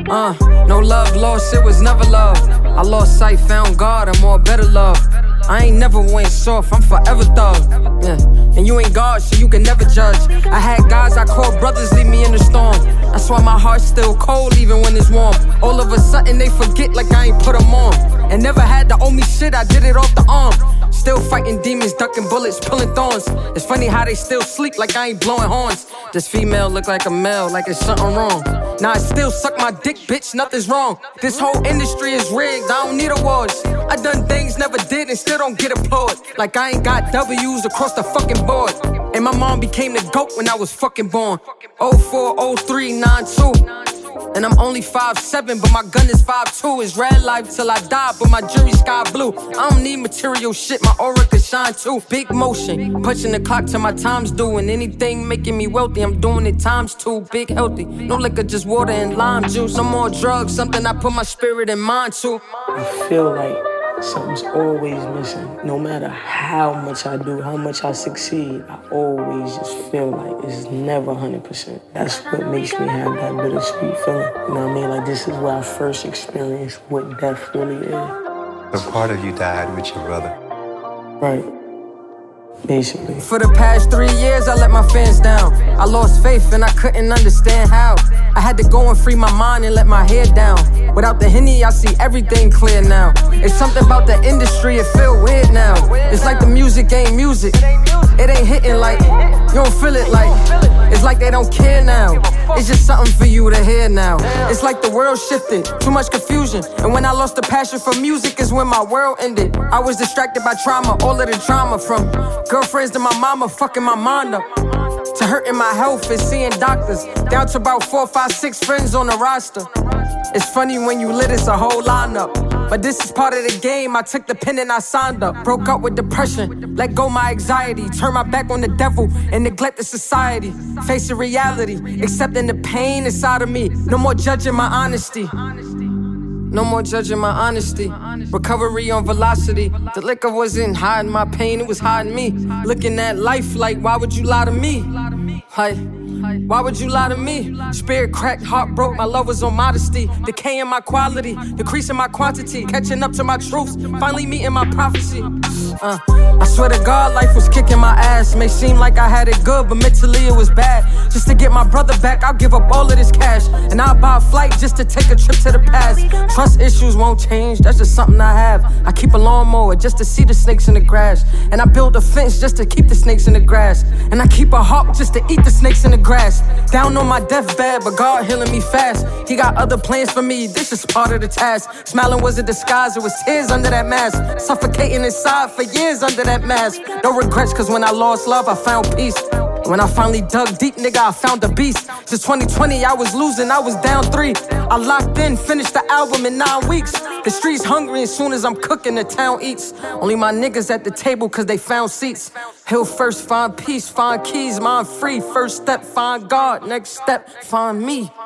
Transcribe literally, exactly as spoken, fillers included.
Uh, no love lost, it was never love. I lost sight, found God, I'm more better love. I ain't never went soft, I'm forever thug. Yeah. And you ain't God, so you can never judge. I had guys I called brothers, leave me in the storm. That's why my heart's still cold even when it's warm. All of a sudden they forget like I ain't put them on. And never had to owe me shit, I did it off the arm. Still fighting demons, ducking bullets, pulling thorns. It's funny how they still sleep like I ain't blowing horns. This female look like a male, like it's something wrong. Now I still suck my dick, bitch, nothing's wrong. This whole industry is rigged, I don't need awards. I done things never did and still don't get applaud. Like I ain't got W's across the fucking board. And my mom became the GOAT when I was fucking born. oh four, oh three, nine two. And I'm only five seven, but my gun is five two. It's red life till I die, but my jury sky blue. I don't need material shit, my aura can shine too. Big motion, punching the clock till my time's due. And anything making me wealthy, I'm doing it times two. Big healthy, no liquor, just water and lime juice. No more drugs, something I put my spirit and mind to. I feel like something's always missing. No matter how much I do, how much I succeed, I always just feel like it's never one hundred percent. That's what makes me have that bittersweet feeling. You know what I mean? Like, this is where I first experienced what death really is. A part of you died with your brother. Right. Basically. For the past three years, I let my fans down. I lost faith and I couldn't understand how. I had to go and free my mind and let my head down. Without the Henny, I see everything clear now. It's something about the industry, it feel weird now. It's like the music ain't music. It ain't hitting like, you don't feel it like. It's like they don't care now. It's just something for you to hear now. It's like the world shifted, too much confusion. And when I lost the passion for music is when my world ended. I was distracted by trauma, all of the trauma from girlfriends to my mama fucking my mind up, to hurting my health and seeing doctors, down to about four, five, six friends on the roster. It's funny when you lit, it's a whole lineup. But this is part of the game, I took the pen and I signed up. Broke up with depression, let go my anxiety. Turn my back on the devil and neglect the society. Facing reality, accepting the pain inside of me. No more judging my honesty. No more judging my honesty. Recovery on velocity. The liquor wasn't hiding my pain, it was hiding me. Looking at life like, why would you lie to me? Like, why would you lie to me? Spirit cracked, heart broke, my love was on modesty. Decaying my quality, decreasing my quantity. Catching up to my truths, finally meeting my prophecy. uh, I swear to God, life was kicking my ass. May seem like I had it good, but mentally it was bad. Just to get my brother back, I'll give up all of this cash. And I'll buy a flight just to take a trip to the past. Trust issues won't change, that's just something I have. I keep a lawnmower just to see the snakes in the grass. And I build a fence just to keep the snakes in the grass. And I keep a hawk just to eat the snakes in the grass. Down on my deathbed, but God healing me fast. He got other plans for me, this is part of the task. Smiling was a disguise, it was tears under that mask. Suffocating inside for years under that mask. No regrets, cause when I lost love, I found peace. When I finally dug deep, nigga, I found the beast. Since twenty twenty, I was losing, I was down three. I locked in, finished the album in nine weeks. The streets hungry, as soon as I'm cooking, the town eats. Only my niggas at the table, cause they found seats. He'll first find peace, find keys, mind free. First step, find God. Next step, find me.